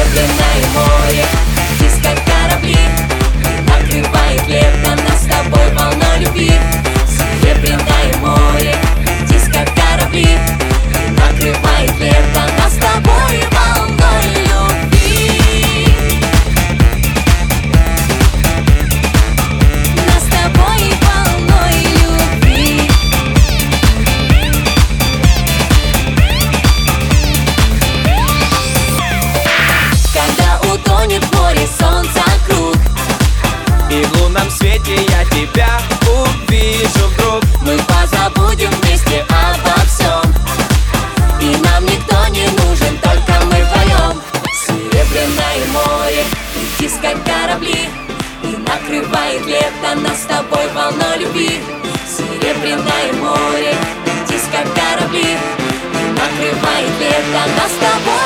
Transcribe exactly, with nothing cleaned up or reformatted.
Серебряное море, близ как корабли, и накрывает лето нас с тобой волной любви. Серебряное море, близ как корабли, и накрывает лето нас с тобой волной любви. Нас с тобой волной любви. Когда утонет в море солнца круг, и в лунном свете я тебя увижу вдруг, мы позабудем вместе обо всем, и нам никто не нужен, только мы вдвоем. Серебряное море, близ как корабли, и накрывает лето нас с тобой волной любви. Серебряное море, близ как корабли, и накрывает лето нас с тобой